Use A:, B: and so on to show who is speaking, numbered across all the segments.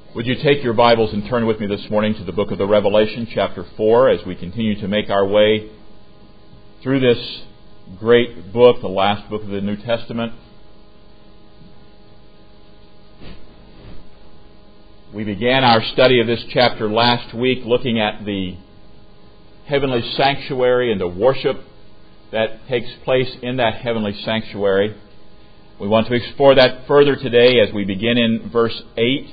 A: Would you take your Bibles and turn with me this morning to the book of the Revelation, chapter 4, as we continue to make our way through this great book, the last book of the New Testament. We began our study of this chapter last week looking at the heavenly sanctuary and the worship that takes place in that heavenly sanctuary. We want to explore that further today as we begin in verse 8.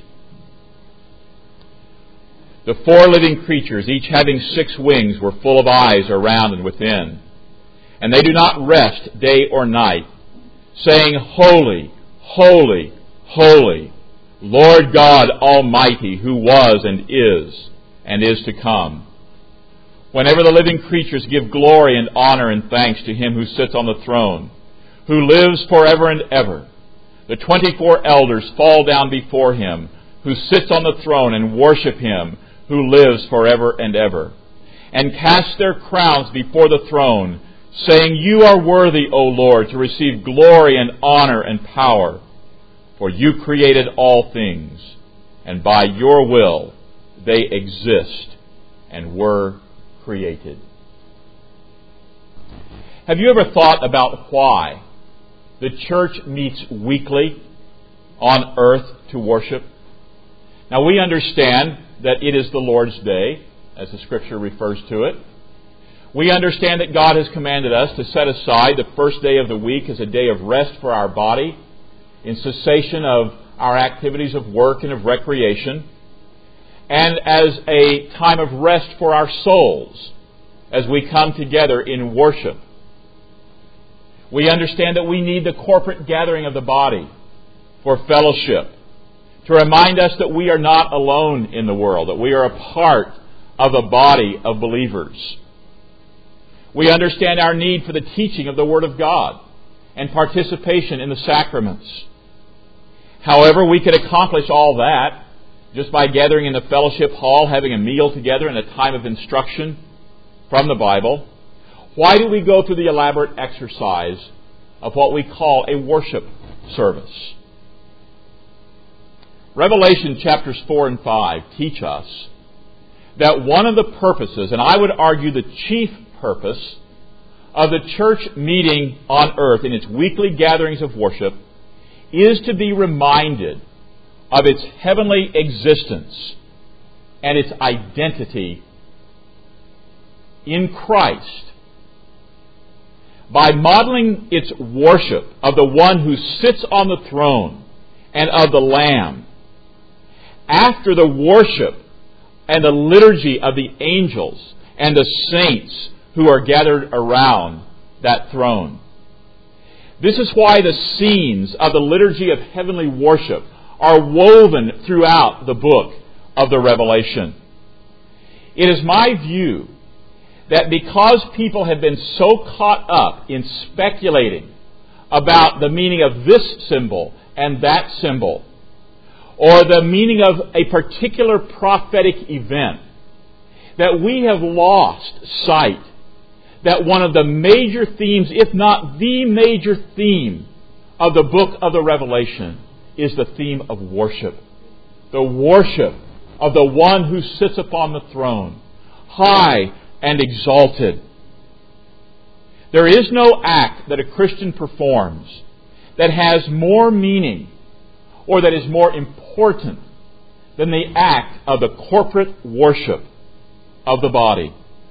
A: The four living creatures, each having 6 wings, were full of eyes around and within. And they do not rest day or night, saying, Holy, holy, holy, Lord God Almighty, who was and is to come. Whenever the living creatures give glory and honor and thanks to Him who sits on the throne, who lives forever and ever, the 24 elders fall down before Him who sits on the throne and worship Him who lives forever and ever, and cast their crowns before the throne, saying, You are worthy, O Lord, to receive glory and honor and power, for You created all things, and by Your will they exist and were created. Have you ever thought about why the church meets weekly on earth to worship? Now we understand that it is the Lord's Day, as the Scripture refers to it. We understand that God has commanded us to set aside the first day of the week as a day of rest for our body, in cessation of our activities of work and of recreation, and as a time of rest for our souls as we come together in worship. We understand that we need the corporate gathering of the body for fellowship, to remind us that we are not alone in the world, that we are a part of the body of believers. We understand our need for the teaching of the Word of God and participation in the sacraments. However, we could accomplish all that just by gathering in the fellowship hall, having a meal together and a time of instruction from the Bible. Why do we go through the elaborate exercise of what we call a worship service? Revelation chapters 4 and 5 teach us that one of the purposes, and I would argue the chief purpose, of the church meeting on earth in its weekly gatherings of worship is to be reminded of its heavenly existence and its identity in Christ. By modeling its worship of the one who sits on the throne and of the Lamb, after the worship and the liturgy of the angels and the saints who are gathered around that throne. This is why the scenes of the liturgy of heavenly worship are woven throughout the book of the Revelation. It is my view that because people have been so caught up in speculating about the meaning of this symbol and that symbol, or the meaning of a particular prophetic event, that we have lost sight that one of the major themes, if not the major theme, of the book of the Revelation is the theme of worship. The worship of the one who sits upon the throne, high and exalted. There is no act that a Christian performs that has more meaning or that is more important than the act of the corporate worship of the body.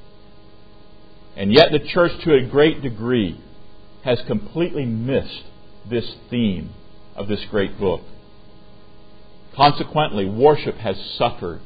A: And yet the church, to a great degree, has completely missed this theme of this great book. Consequently, worship has suffered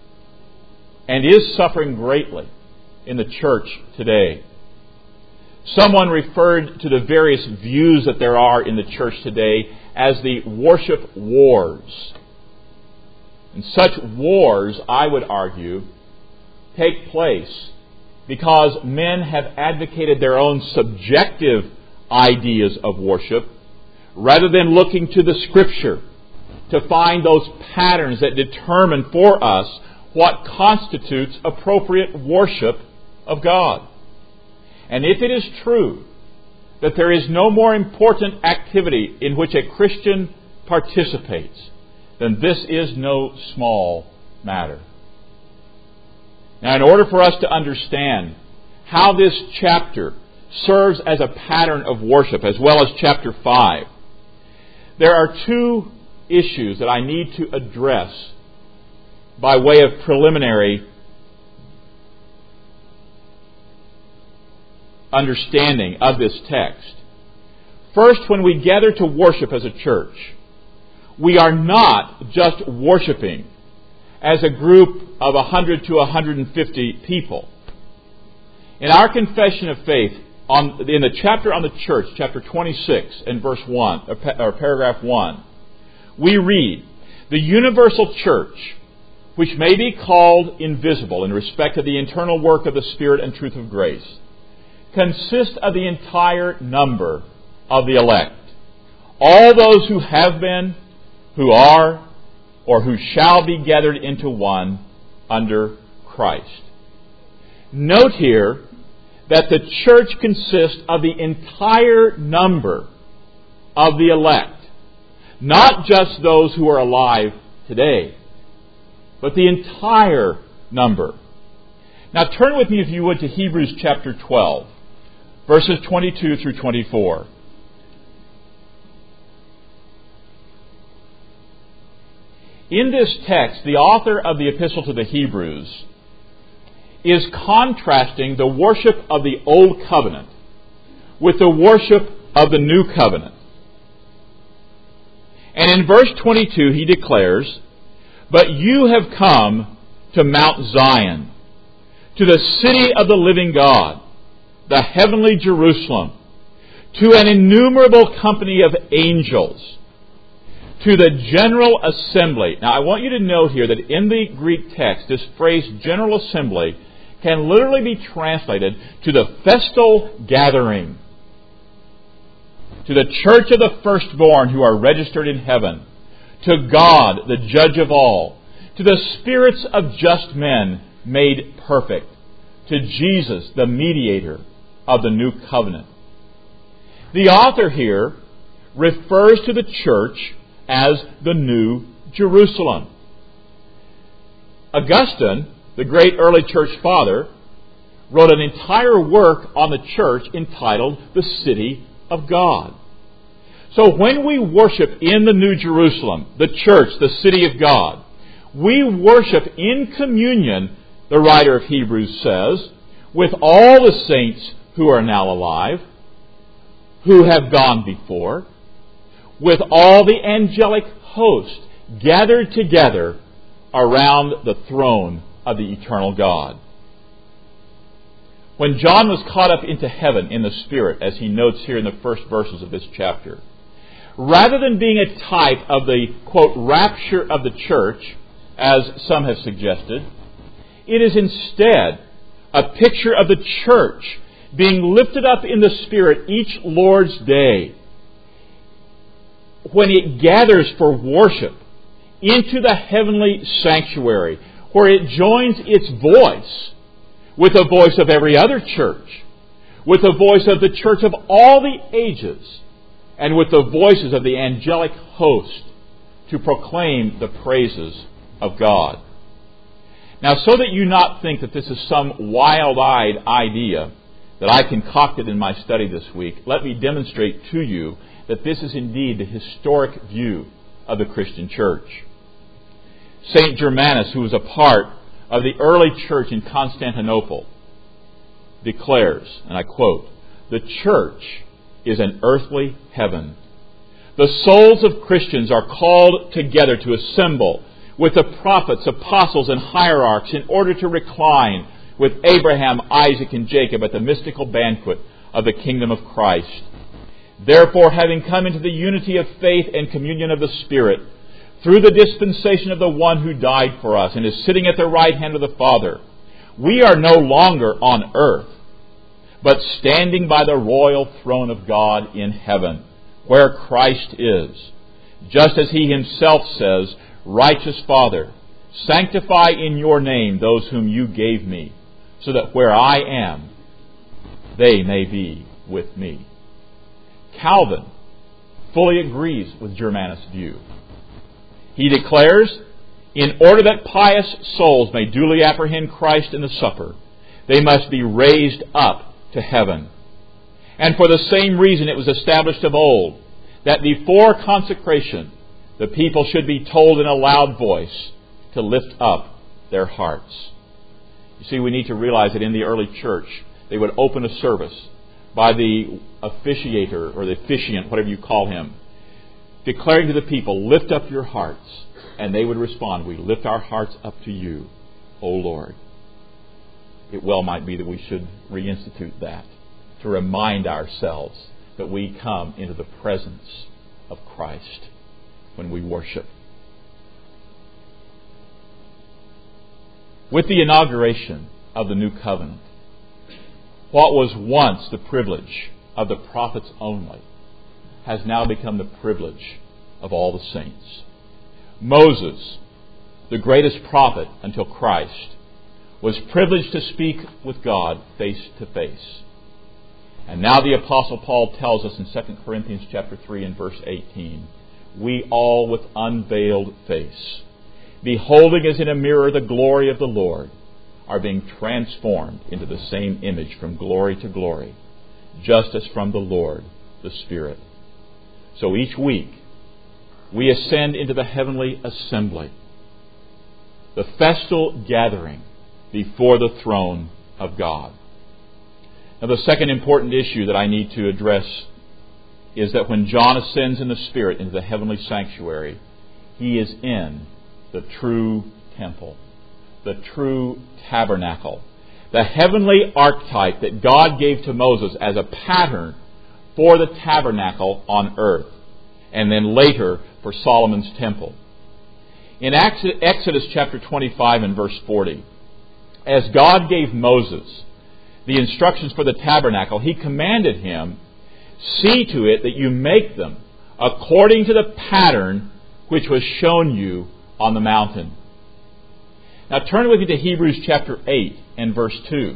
A: and is suffering greatly in the church today. Someone referred to the various views that there are in the church today as the worship wars. And such wars, I would argue, take place because men have advocated their own subjective ideas of worship rather than looking to the Scripture to find those patterns that determine for us what constitutes appropriate worship of God. And if it is true that there is no more important activity in which a Christian participates then this is no small matter. Now, in order for us to understand how this chapter serves as a pattern of worship, as well as chapter 5, there are two issues that I need to address by way of preliminary understanding of this text. First, when we gather to worship as a church, we are not just worshiping as a group of 100 to 150 people. In our confession of faith, in the chapter on the church, chapter 26 and verse 1, or paragraph 1, we read, "The universal church, which may be called invisible in respect of the internal work of the Spirit and truth of grace, consists of the entire number of the elect, all those who have been, who are, or who shall be gathered into one under Christ." Note here that the church consists of the entire number of the elect, not just those who are alive today, but the entire number. Now turn with me, if you would, to Hebrews chapter 12, verses 22 through 24. In this text, the author of the Epistle to the Hebrews is contrasting the worship of the Old Covenant with the worship of the New Covenant. And in verse 22 he declares, "But you have come to Mount Zion, to the city of the living God, the heavenly Jerusalem, to an innumerable company of angels, to the general assembly." Now I want you to note here that in the Greek text, this phrase general assembly can literally be translated to the festal gathering, to the church of the firstborn who are registered in heaven, to God, the judge of all, to the spirits of just men made perfect, to Jesus, the mediator of the new covenant. The author here refers to the church as the New Jerusalem. Augustine, the great early church father, wrote an entire work on the church entitled The City of God. So when we worship in the New Jerusalem, the church, the city of God, we worship in communion, the writer of Hebrews says, with all the saints who are now alive, who have gone before, with all the angelic host gathered together around the throne of the eternal God. When John was caught up into heaven in the Spirit, as he notes here in the first verses of this chapter, rather than being a type of the, quote, rapture of the church, as some have suggested, it is instead a picture of the church being lifted up in the Spirit each Lord's Day, when it gathers for worship into the heavenly sanctuary, where it joins its voice with the voice of every other church, with the voice of the church of all the ages, and with the voices of the angelic host to proclaim the praises of God. Now, so that you not think that this is some wild-eyed idea that I concocted in my study this week, let me demonstrate to you that this is indeed the historic view of the Christian church. St. Germanus, who was a part of the early church in Constantinople, declares, and I quote, "The church is an earthly heaven. The souls of Christians are called together to assemble with the prophets, apostles, and hierarchs in order to recline with Abraham, Isaac, and Jacob at the mystical banquet of the kingdom of Christ. Therefore, having come into the unity of faith and communion of the Spirit, through the dispensation of the one who died for us and is sitting at the right hand of the Father, we are no longer on earth, but standing by the royal throne of God in heaven, where Christ is. Just as He Himself says, 'Righteous Father, sanctify in your name those whom you gave me, so that where I am, they may be with me.'" Calvin fully agrees with Germanus' view. He declares, in order that pious souls may duly apprehend Christ in the supper, they must be raised up to heaven. And for the same reason it was established of old, that before consecration, the people should be told in a loud voice to lift up their hearts. You see, we need to realize that in the early church, they would open a service by the officiator or the officiant, whatever you call him, declaring to the people, lift up your hearts. And they would respond, we lift our hearts up to you, O Lord. It well might be that we should reinstitute that to remind ourselves that we come into the presence of Christ when we worship. With the inauguration of the new covenant, what was once the privilege of the prophets only has now become the privilege of all the saints. Moses, the greatest prophet until Christ, was privileged to speak with God face to face. And now the Apostle Paul tells us in 2 Corinthians chapter 3 and verse 18, we all with unveiled face, beholding as in a mirror the glory of the Lord, are being transformed into the same image from glory to glory, just as from the Lord, the Spirit. So each week, we ascend into the heavenly assembly, the festal gathering before the throne of God. Now, the second important issue that I need to address is that when John ascends in the Spirit into the heavenly sanctuary, he is in the true temple, the true tabernacle, the heavenly archetype that God gave to Moses as a pattern for the tabernacle on earth, and then later for Solomon's temple. In Exodus chapter 25 and verse 40, as God gave Moses the instructions for the tabernacle, he commanded him, see to it that you make them according to the pattern which was shown you on the mountain. Now turn with me to Hebrews chapter 8 and verse 2.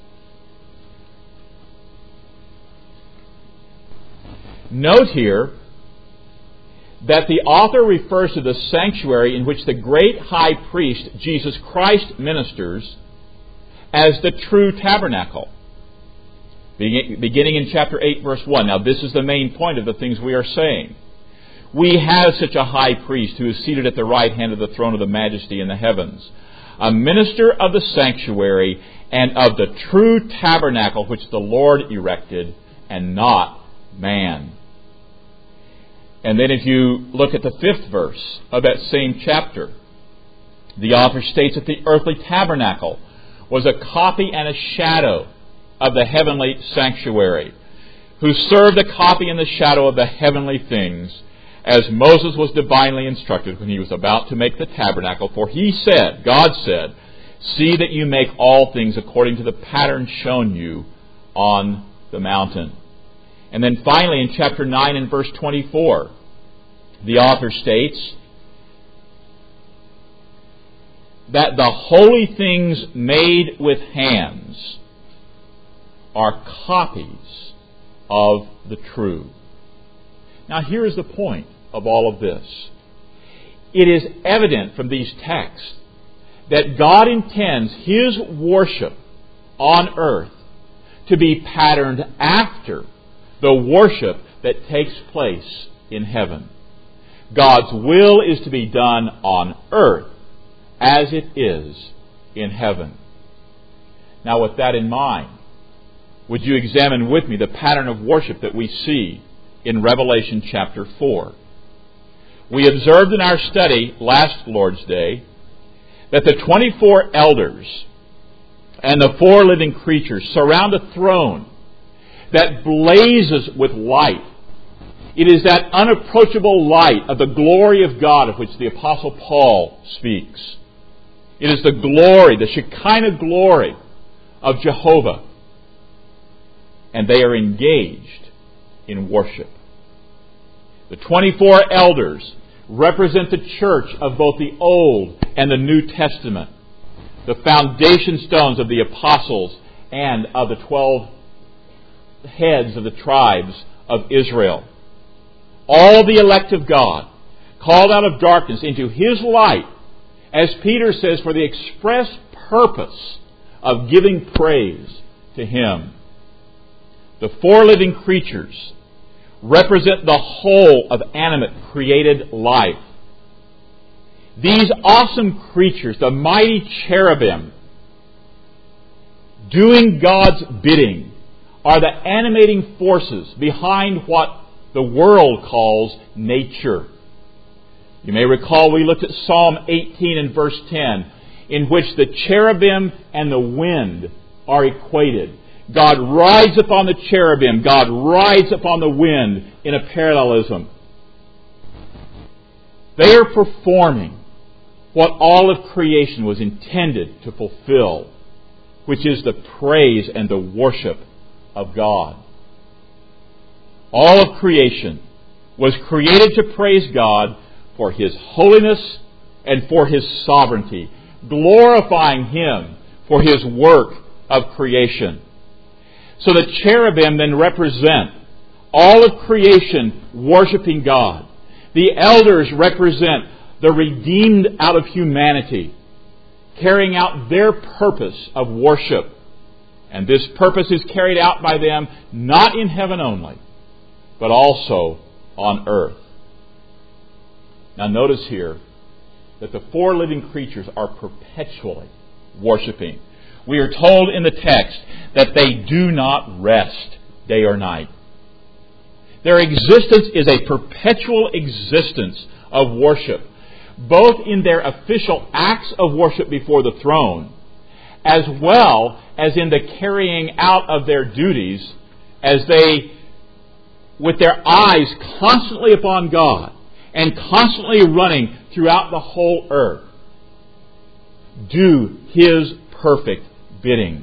A: Note here that the author refers to the sanctuary in which the great high priest, Jesus Christ, ministers as the true tabernacle. Beginning in chapter 8, verse 1. Now this is the main point of the things we are saying. We have such a high priest who is seated at the right hand of the throne of the majesty in the heavens, a minister of the sanctuary and of the true tabernacle which the Lord erected, and not man. And then if you look at the 5th verse of that same chapter, the author states that the earthly tabernacle was a copy and a shadow of the heavenly sanctuary, who served the copy and the shadow of the heavenly things, as Moses was divinely instructed when he was about to make the tabernacle. For he said, God said, see that you make all things according to the pattern shown you on the mountain. And then finally in chapter 9 and verse 24, the author states that the holy things made with hands are copies of the true. Now here is the point of all of this. It is evident from these texts that God intends His worship on earth to be patterned after the worship that takes place in heaven. God's will is to be done on earth as it is in heaven. Now with that in mind, would you examine with me the pattern of worship that we see in Revelation chapter 4? We observed in our study last Lord's Day that the 24 elders and the 4 living creatures surround a throne that blazes with light. It is that unapproachable light of the glory of God of which the Apostle Paul speaks. It is the glory, the Shekinah glory of Jehovah. And they are engaged in worship. The 24 elders represent the church of both the Old and the New Testament, the foundation stones of the apostles and of the 12 heads of the tribes of Israel. All the elect of God called out of darkness into His light, as Peter says, for the express purpose of giving praise to Him. The four living creatures represent the whole of animate created life. These awesome creatures, the mighty cherubim, doing God's bidding, are the animating forces behind what the world calls nature. You may recall we looked at Psalm 18 and verse 10, in which the cherubim and the wind are equated. God rides upon the cherubim, God rides upon the wind in a parallelism. They are performing what all of creation was intended to fulfill, which is the praise and the worship of God. All of creation was created to praise God for His holiness and for His sovereignty, glorifying Him for His work of creation. So the cherubim then represent all of creation worshiping God. The elders represent the redeemed out of humanity, carrying out their purpose of worship. And this purpose is carried out by them not in heaven only, but also on earth. Now notice here that the four living creatures are perpetually worshiping. We are told in the text that they do not rest day or night. Their existence is a perpetual existence of worship, both in their official acts of worship before the throne, as well as in the carrying out of their duties as they, with their eyes constantly upon God and constantly running throughout the whole earth, do His perfect bidding.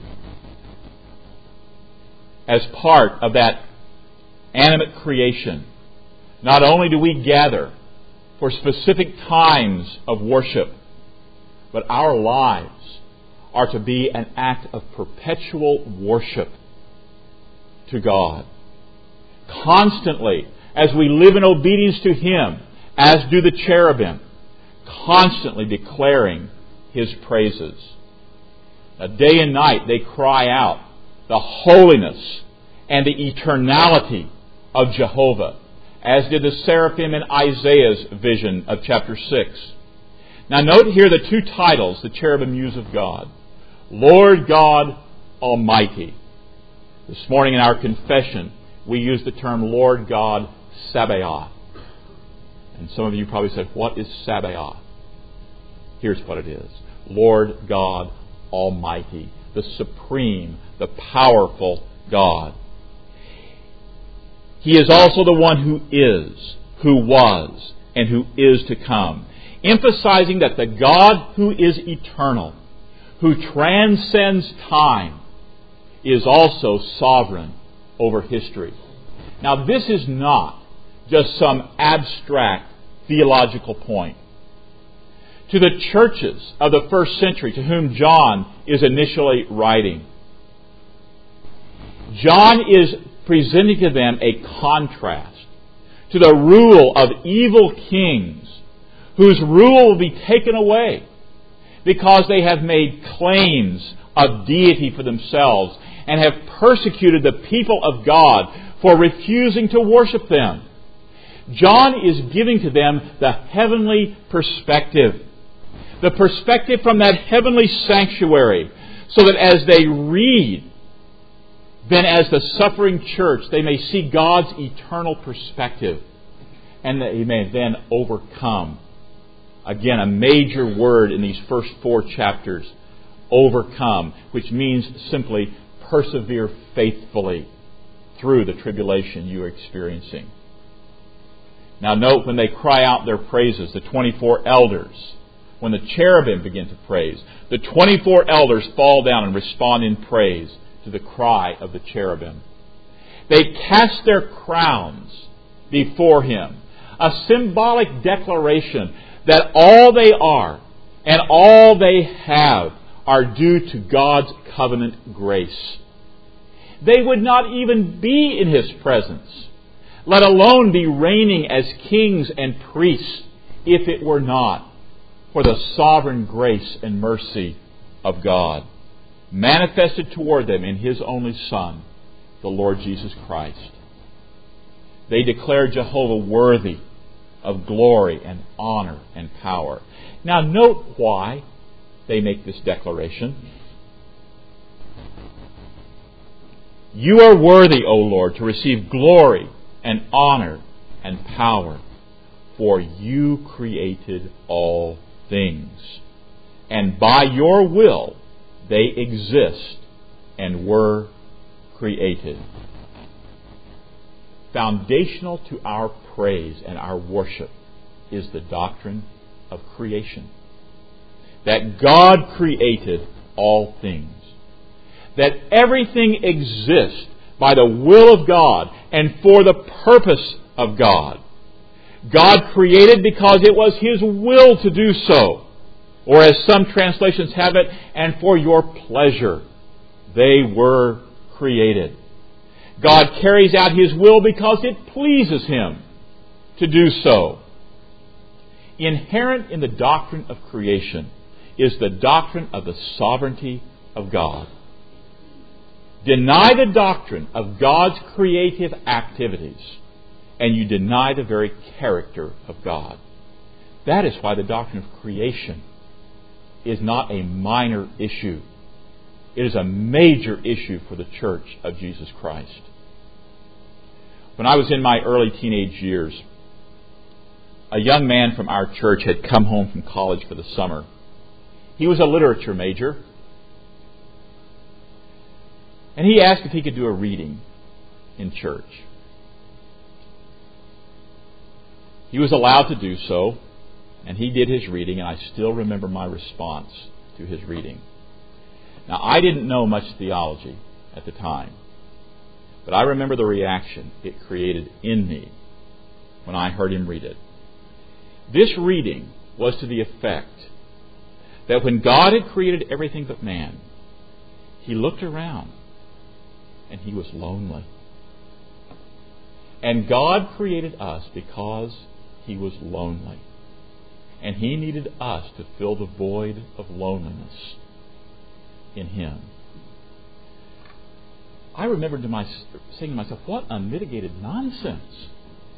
A: As part of that animate creation, not only do we gather for specific times of worship, but our lives are to be an act of perpetual worship to God. Constantly, as we live in obedience to Him, as do the cherubim, constantly declaring His praises. Now, day and night they cry out the holiness and the eternality of Jehovah, as did the seraphim in Isaiah's vision of chapter 6. Now note here the two titles the cherubim use of God. Lord God Almighty. This morning in our confession, we use the term Lord God Sabaoth. And some of you probably said, what is Sabaoth? Here's what it is. Lord God Almighty. The supreme, the powerful God. He is also the one who is, who was, and who is to come. Emphasizing that the God who is eternal, who transcends time, is also sovereign over history. Now, this is not just some abstract theological point. To the churches of the first century to whom John is initially writing, John is presenting to them a contrast to the rule of evil kings whose rule will be taken away because they have made claims of deity for themselves and have persecuted the people of God for refusing to worship them. John is giving to them the heavenly perspective. The perspective from that heavenly sanctuary, so that as they read, then as the suffering church, they may see God's eternal perspective, and that He may then overcome. Again, a major word in these first 4 chapters, overcome, which means simply persevere faithfully through the tribulation you are experiencing. Now note when they cry out their praises, the 24 elders, when the cherubim begin to praise, the 24 elders fall down and respond in praise to the cry of the cherubim. They cast their crowns before Him, a symbolic declaration that all they are and all they have are due to God's covenant grace. They would not even be in His presence, let alone be reigning as kings and priests if it were not for the sovereign grace and mercy of God, manifested toward them in His only Son, the Lord Jesus Christ. They declare Jehovah worthy of glory and honor and power. Now note why they make this declaration. You are worthy, O Lord, to receive glory and honor and power, for you created all things, and by your will they exist and were created. Foundational to our praise and our worship is the doctrine of creation. That God created all things. That everything exists by the will of God and for the purpose of God. God created because it was His will to do so. Or as some translations have it, and for your pleasure they were created. God carries out His will because it pleases Him to do so. Inherent in the doctrine of creation is the doctrine of the sovereignty of God. Deny the doctrine of God's creative activities, and you deny the very character of God. That is why the doctrine of creation is not a minor issue. It is a major issue for the Church of Jesus Christ. When I was in my early teenage years, a young man from our church had come home from college for the summer. He was a literature major. And he asked if he could do a reading in church. He was allowed to do so, and he did his reading, and I still remember my response to his reading. Now, I didn't know much theology at the time, but I remember the reaction it created in me when I heard him read it. This reading was to the effect that when God had created everything but man, He looked around and He was lonely. And God created us because He was lonely. And He needed us to fill the void of loneliness in Him. I remembered saying to myself, what unmitigated nonsense.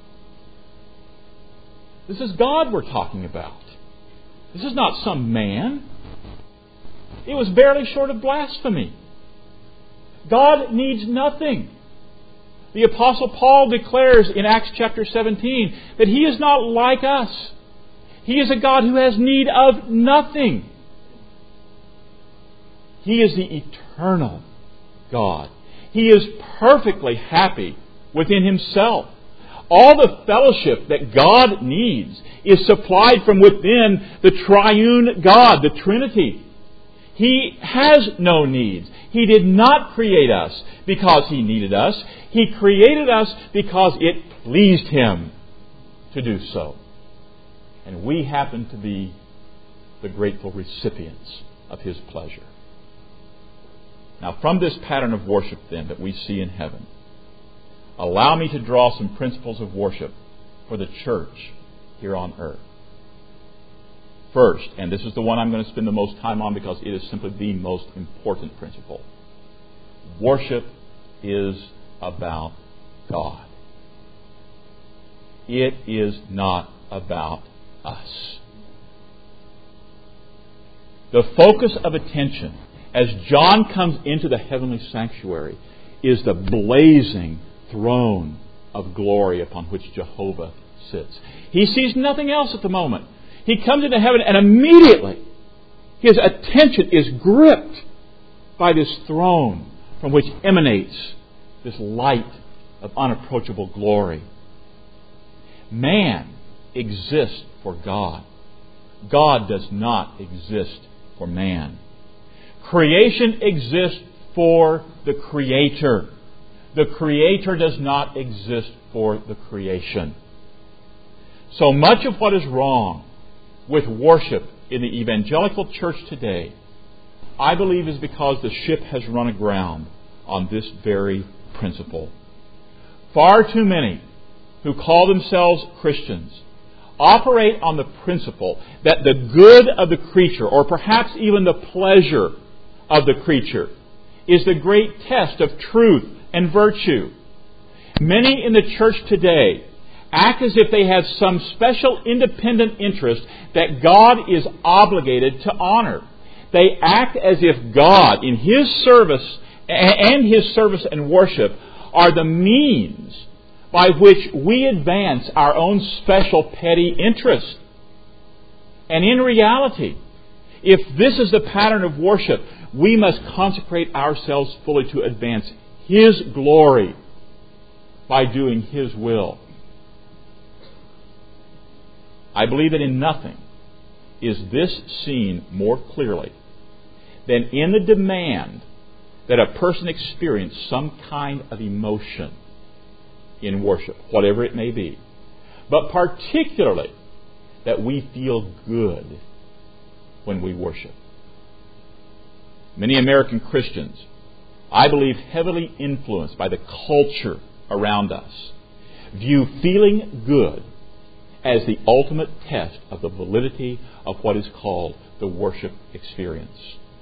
A: This is God we're talking about. This is not some man. It was barely short of blasphemy. God needs nothing. The Apostle Paul declares in Acts chapter 17 that He is not like us. He is a God who has need of nothing. He is the eternal God. He is perfectly happy within Himself. All the fellowship that God needs is supplied from within the triune God, the Trinity. He has no needs. He did not create us because He needed us. He created us because it pleased Him to do so. And we happen to be the grateful recipients of His pleasure. Now, from this pattern of worship, then, that we see in heaven, allow me to draw some principles of worship for the church here on earth. First, and this is the one I'm going to spend the most time on because it is simply the most important principle. Worship is about God. It is not about us. The focus of attention as John comes into the heavenly sanctuary is the blazing throne of glory upon which Jehovah sits. He sees nothing else at the moment. He comes into heaven and immediately his attention is gripped by this throne from which emanates this light of unapproachable glory. Man exists for God. God does not exist for man. Creation exists for the Creator. The Creator does not exist for the creation. So much of what is wrong with worship in the evangelical church today, I believe, is because the ship has run aground on this very principle. Far too many who call themselves Christians operate on the principle that the good of the creature, or perhaps even the pleasure of the creature, is the great test of truth and virtue. Many in the church today act as if they have some special independent interest that God is obligated to honor. They act as if God, in His service and worship, are the means by which we advance our own special petty interest. And in reality, if this is the pattern of worship, we must consecrate ourselves fully to advance His glory by doing His will. I believe that in nothing is this seen more clearly than in the demand that a person experience some kind of emotion in worship, whatever it may be, but particularly that we feel good when we worship. Many American Christians, I believe heavily influenced by the culture around us, view feeling good as the ultimate test of the validity of what is called the worship experience.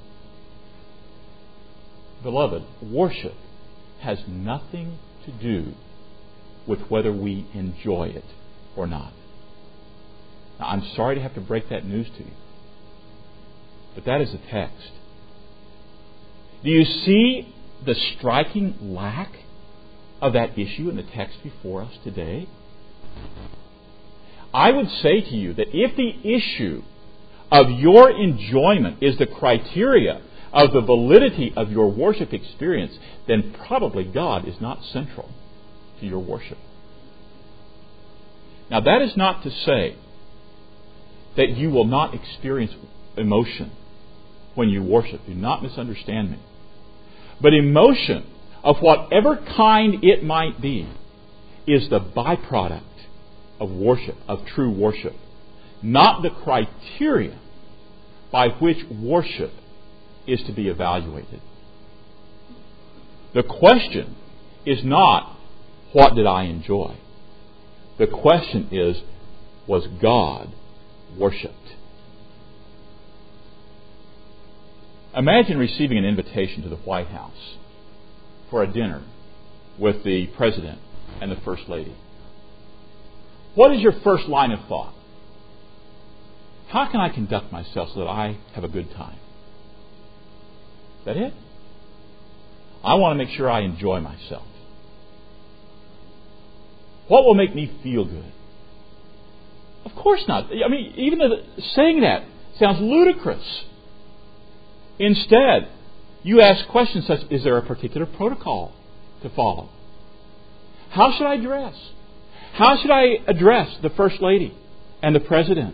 A: Beloved, worship has nothing to do with whether we enjoy it or not. Now, I'm sorry to have to break that news to you, but that is the text. Do you see the striking lack of that issue in the text before us today? I would say to you that if the issue of your enjoyment is the criteria of the validity of your worship experience, then probably God is not central to your worship. Now, that is not to say that you will not experience emotion when you worship. Do not misunderstand me. But emotion, of whatever kind it might be, is the byproduct of worship, of true worship, not the criteria by which worship is to be evaluated. The question is not, what did I enjoy? The question is, was God worshipped? Imagine receiving an invitation to the White House for a dinner with the President and the First Lady. What is your first line of thought? How can I conduct myself so that I have a good time? Is that it? I want to make sure I enjoy myself. What will make me feel good? Of course not. I mean, even saying that sounds ludicrous. Instead, you ask questions such, is there a particular protocol to follow? How should I dress? How should I address the First Lady and the President?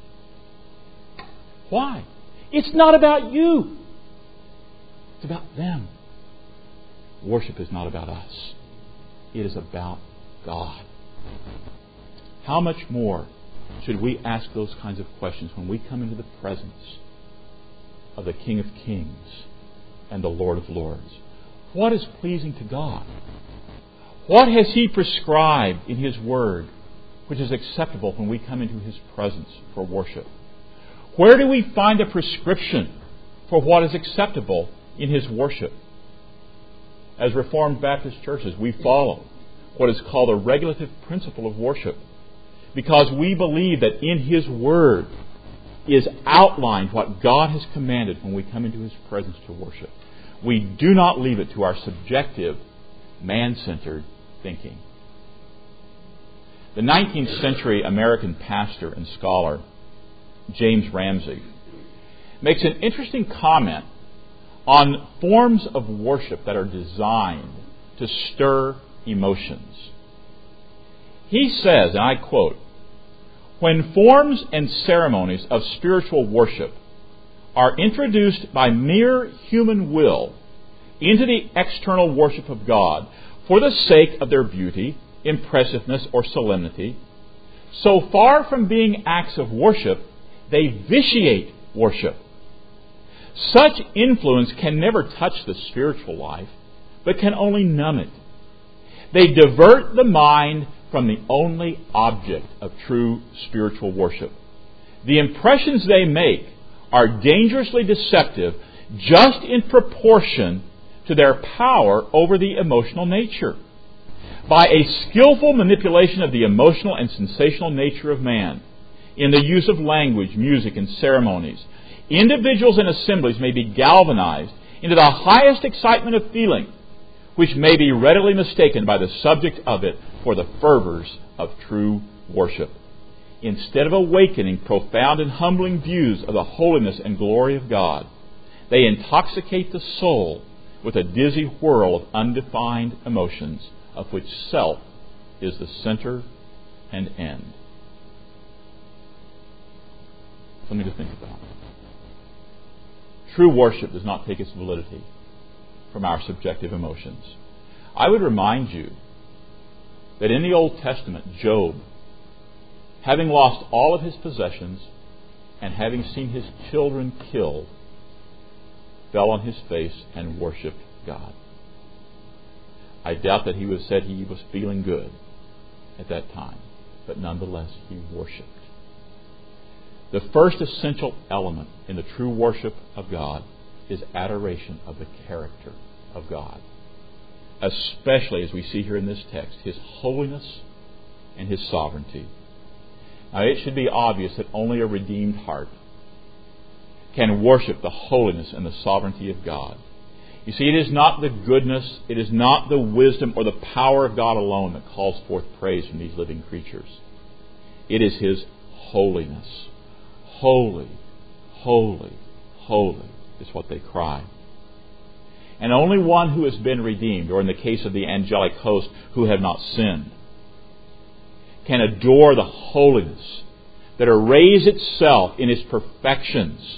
A: Why? It's not about you. It's about them. Worship is not about us. It is about God. How much more should we ask those kinds of questions when we come into the presence of the King of Kings and the Lord of Lords? What is pleasing to God? What has He prescribed in His Word which is acceptable when we come into His presence for worship? Where do we find a prescription for what is acceptable in His worship? As Reformed Baptist churches, we follow what is called a regulative principle of worship, because we believe that in His Word is outlined what God has commanded when we come into His presence to worship. We do not leave it to our subjective, man-centered thinking. The 19th century American pastor and scholar, James Ramsey, makes an interesting comment on forms of worship that are designed to stir emotions. He says, and I quote, "When forms and ceremonies of spiritual worship are introduced by mere human will into the external worship of God for the sake of their beauty, impressiveness, or solemnity, so far from being acts of worship, they vitiate worship. Such influence can never touch the spiritual life, but can only numb it. They divert the mind from the only object of true spiritual worship. The impressions they make are dangerously deceptive just in proportion to their power over the emotional nature. By a skillful manipulation of the emotional and sensational nature of man, in the use of language, music, and ceremonies, individuals and assemblies may be galvanized into the highest excitement of feeling, which may be readily mistaken by the subject of it for the fervors of true worship. Instead of awakening profound and humbling views of the holiness and glory of God, they intoxicate the soul with a dizzy whirl of undefined emotions, of which self is the center and end. Something to think about. True worship does not take its validity from our subjective emotions. I would remind you that in the Old Testament, Job, having lost all of his possessions and having seen his children killed, fell on his face and worshipped God. I doubt that he would have said he was feeling good at that time, but nonetheless he worshipped. The first essential element in the true worship of God is adoration of the character of God, especially as we see here in this text, His holiness and His sovereignty. Now, it should be obvious that only a redeemed heart can worship the holiness and the sovereignty of God. You see, it is not the goodness, it is not the wisdom or the power of God alone that calls forth praise from these living creatures. It is His holiness. Holy, holy, holy is what they cry. And only one who has been redeemed, or in the case of the angelic host, who have not sinned, can adore the holiness that arrays itself in His perfections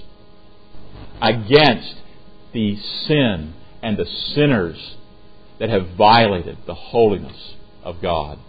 A: against the sin and the sinners that have violated the holiness of God.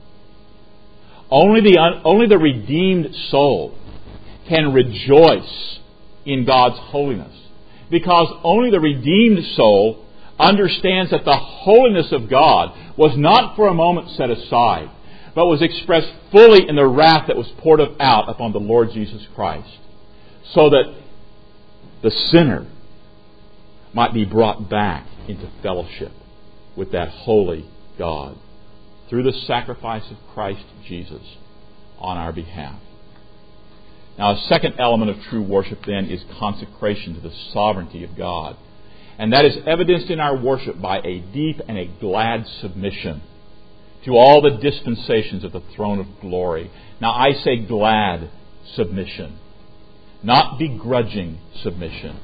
A: Only the redeemed soul can rejoice in God's holiness, because only the redeemed soul understands that the holiness of God was not for a moment set aside, but was expressed fully in the wrath that was poured out upon the Lord Jesus Christ, so that the sinner might be brought back into fellowship with that holy God through the sacrifice of Christ Jesus on our behalf. Now, a second element of true worship then is consecration to the sovereignty of God. And that is evidenced in our worship by a deep and a glad submission to all the dispensations of the throne of glory. Now, I say glad submission, not begrudging submission.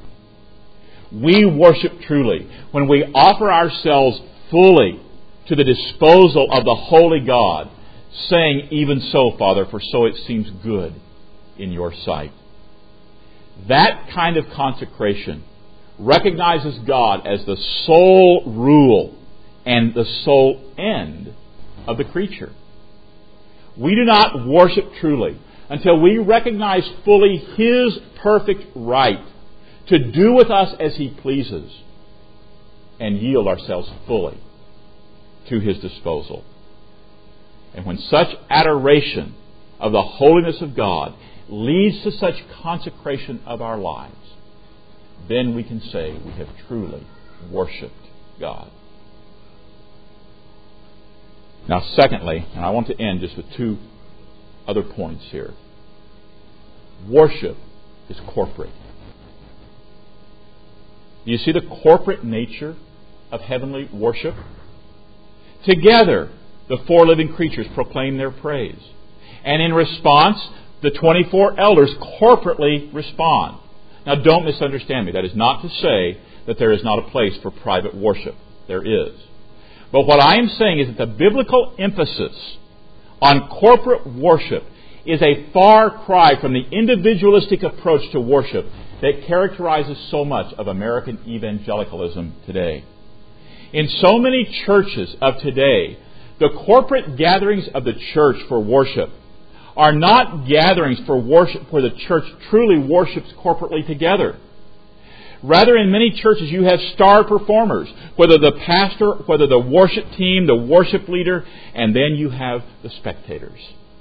A: We worship truly when we offer ourselves fully to the disposal of the holy God, saying, "Even so, Father, for so it seems good in your sight." That kind of consecration recognizes God as the sole rule and the sole end of the creature. We do not worship truly until we recognize fully His perfect right to do with us as He pleases and yield ourselves fully to His disposal. And when such adoration of the holiness of God leads to such consecration of our lives, then we can say we have truly worshipped God. Now, secondly, and I want to end just with two other points here. Worship is corporate. Do you see the corporate nature of heavenly worship? Together, the four living creatures proclaim their praise. And in response, the 24 elders corporately respond. Now, don't misunderstand me. That is not to say that there is not a place for private worship. There is. But what I am saying is that the biblical emphasis on corporate worship is a far cry from the individualistic approach to worship that characterizes so much of American evangelicalism today. In so many churches of today, the corporate gatherings of the church for worship are not gatherings for worship where the church truly worships corporately together. Rather, in many churches, you have star performers, whether the pastor, whether the worship team, the worship leader, and then you have the spectators.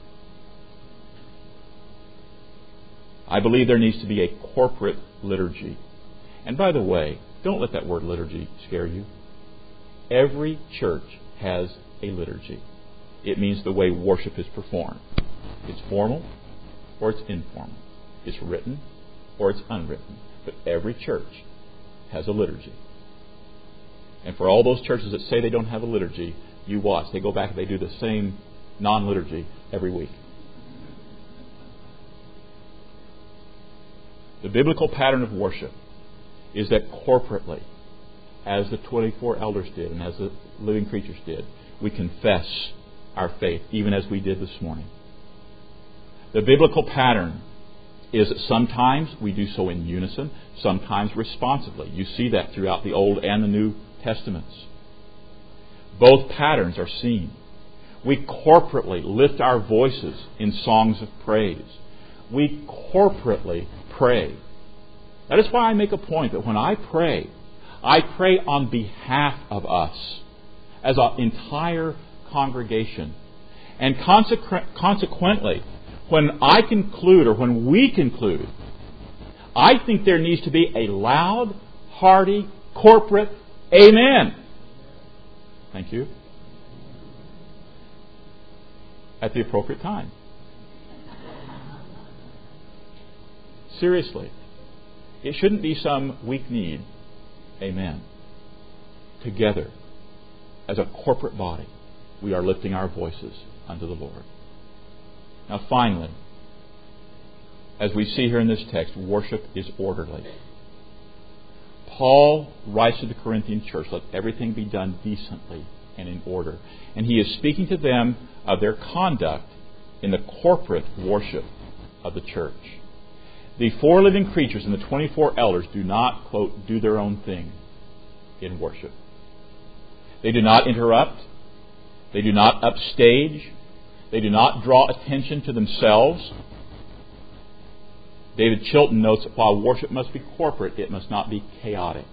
A: I believe there needs to be a corporate liturgy. And by the way, don't let that word liturgy scare you. Every church has a liturgy. It means the way worship is performed. It's formal or it's informal. It's written or it's unwritten. But every church has a liturgy. And for all those churches that say they don't have a liturgy, you watch. They go back and they do the same non-liturgy every week. The biblical pattern of worship is that corporately, as the 24 elders did and as the living creatures did, we confess our faith, even as we did this morning. The biblical pattern is that sometimes we do so in unison, sometimes responsively. You see that throughout the Old and the New Testaments. Both patterns are seen. We corporately lift our voices in songs of praise. We corporately pray. That is why I make a point that when I pray on behalf of us as an entire congregation. And consequently, when I conclude, or when we conclude, I think there needs to be a loud, hearty, corporate amen. Thank you. At the appropriate time. Seriously. It shouldn't be some weak need. Amen. Together, as a corporate body, we are lifting our voices unto the Lord. Now finally, as we see here in this text, worship is orderly. Paul writes to the Corinthian church, let everything be done decently and in order. And he is speaking to them of their conduct in the corporate worship of the church. The 4 living creatures and the 24 elders do not, quote, do their own thing in worship. They do not interrupt. They do not upstage. They do not draw attention to themselves. David Chilton notes that while worship must be corporate, it must not be chaotic.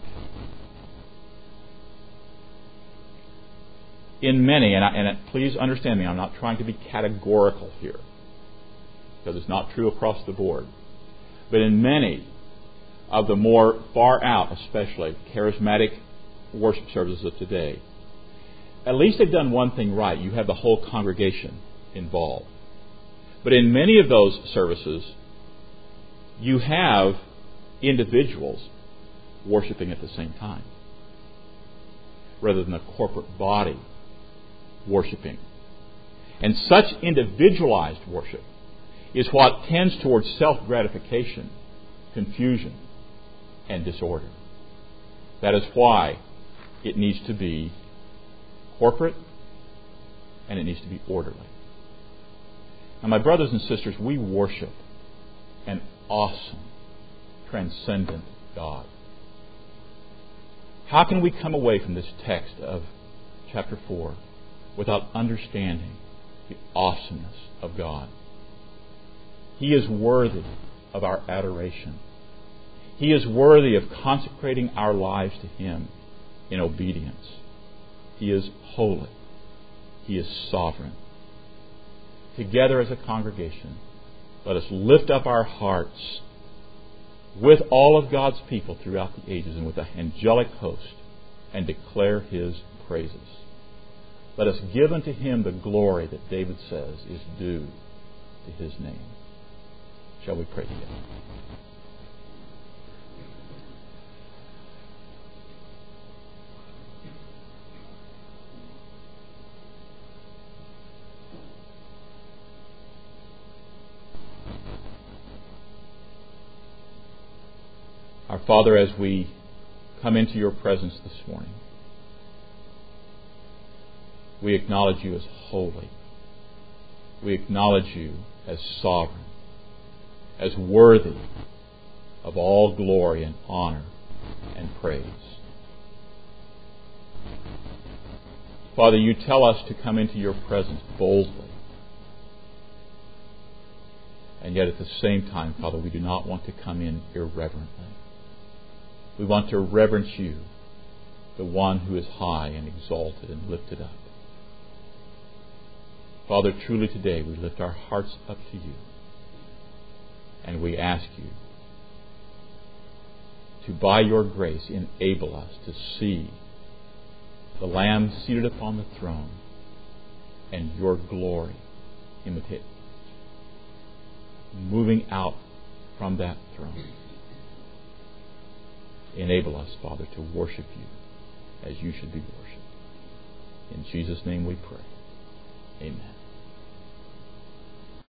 A: In many, and please understand me, I'm not trying to be categorical here, because it's not true across the board. But in many of the more far out, especially charismatic worship services of today, at least they've done one thing right. You have the whole congregation involved. But in many of those services, you have individuals worshiping at the same time, rather than a corporate body worshiping. And such individualized worship is what tends towards self-gratification, confusion, and disorder. That is why it needs to be corporate and it needs to be orderly. Now, my brothers and sisters, we worship an awesome, transcendent God. How can we come away from this text of chapter 4 without understanding the awesomeness of God? He is worthy of our adoration. He is worthy of consecrating our lives to Him in obedience. He is holy. He is sovereign. Together as a congregation, let us lift up our hearts with all of God's people throughout the ages and with the angelic host and declare His praises. Let us give unto Him the glory that David says is due to His name. Shall we pray together? Our Father, as we come into Your presence this morning, we acknowledge You as holy. We acknowledge You as sovereign, as worthy of all glory and honor and praise. Father, You tell us to come into Your presence boldly. And yet at the same time, Father, we do not want to come in irreverently. We want to reverence you, the one who is high and exalted and lifted up. Father, truly today we lift our hearts up to you, and we ask you to, by your grace, enable us to see the Lamb seated upon the throne and your glory imitate, moving out from that throne. Enable us, Father, to worship you as you should be worshipped. In Jesus' name we pray. Amen.